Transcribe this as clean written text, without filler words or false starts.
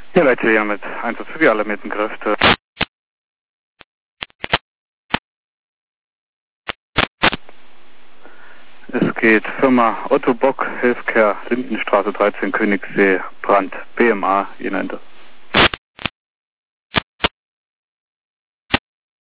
Ja, Leute, hier mit Einsatz für die alarmierten Kräfte. Es geht Firma Otto Bock, Healthcare, Lindenstraße 13, Königssee, Brand, BMA, ihr nennt es.